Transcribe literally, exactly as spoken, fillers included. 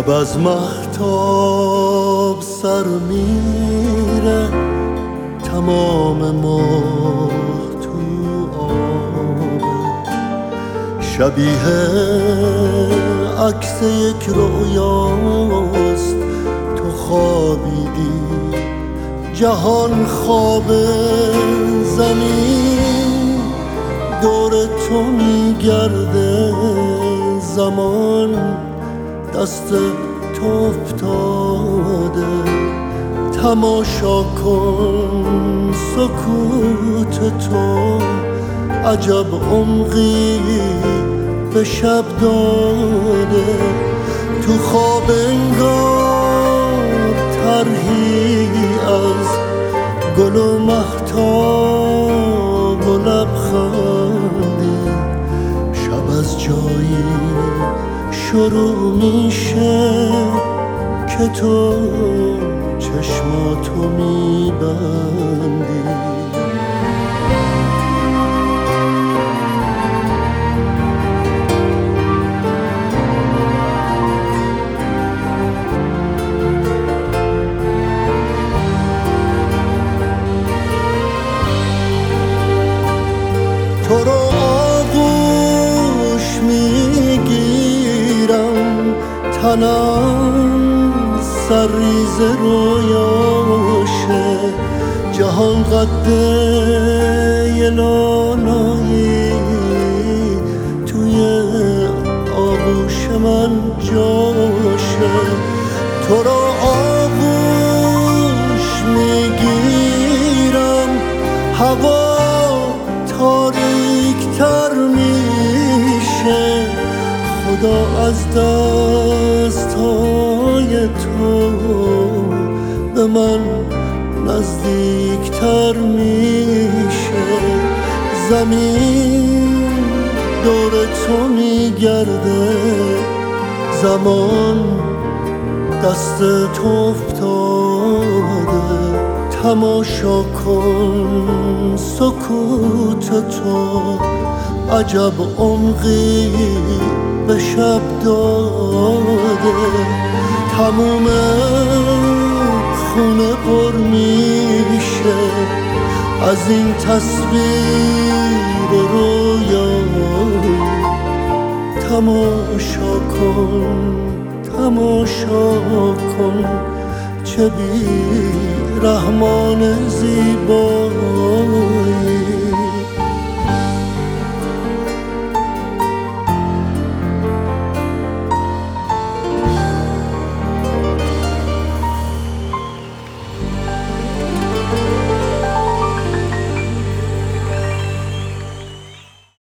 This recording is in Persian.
شب از مهتاب سر میره، تمام ماه تو آبه، شبیه عکس یک رویاست. تو خوابیدی جهان خوابه، زمین دور تو میگرده، زمان دست تو افتاده. تماشا کن سکوت تو، عجب عمقی به شب داده. تو خواب انگار طرحی از گل و مهتاب و لبخندی، شب از جایی شروع میشه که تو چشماتو میبندی. تو رو آغوش میگیرم، تنم سرریز رویاشه، جهان قده یه لالایی، توی آغوش من جاشه. تو رو آغوش میگیرم، هوا تاریک تر میشه، خدا از دستای تو به من نزدیک تر میشه. زمین دور تو میگرده، زمان دست تو افتاده. تماشا کن سکوت تو، عجب عمقی به شب داده. تموم خونه پر میشه از این تصویر رویا. تماشا کن تماشا کن چه بی رحمان زیبا.